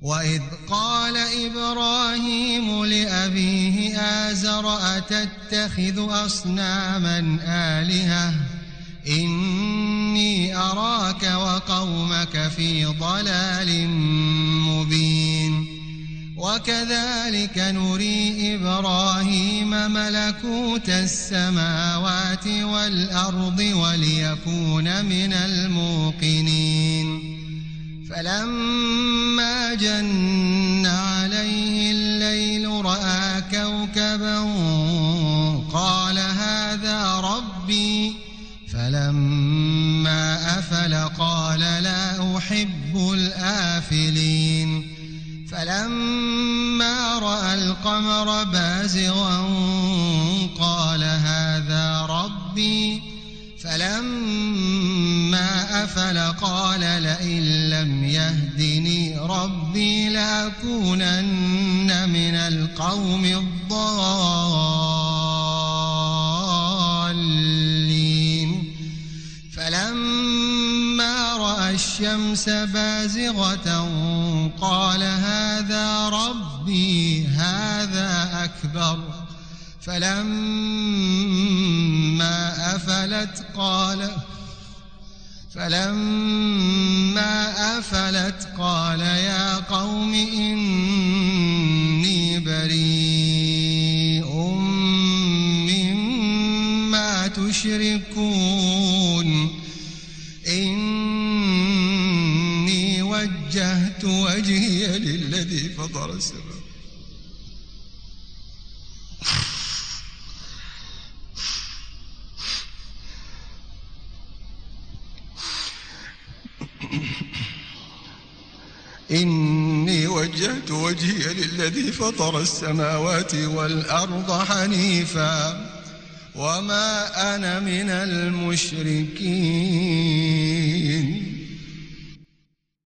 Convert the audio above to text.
وإذ قال إبراهيم لأبيه آزر أتتخذ أصناما آلهة إني أراك وقومك في ضلال مبين وكذلك نري إبراهيم ملكوت السماوات والأرض وليكون من الموقنين فلما جن عليه الليل رأى كوكبا قال هذا ربي فلما أفل قال لا أحب الآفلين فلما رأى القمر بازغا قال هذا ربي فلما أفل قال لئن لم يهدني ربي لأكونن من القوم الضالين فلما رأى الشمس بازغة قال هذا ربي هذا أكبر فلما أفلت قال يا قوم إني بريء مما تشركون إني وجهت وجهي للذي فطر السماوات إني وجهت وجهي للذي فطر السماوات والأرض حنيفا وما أنا من المشركين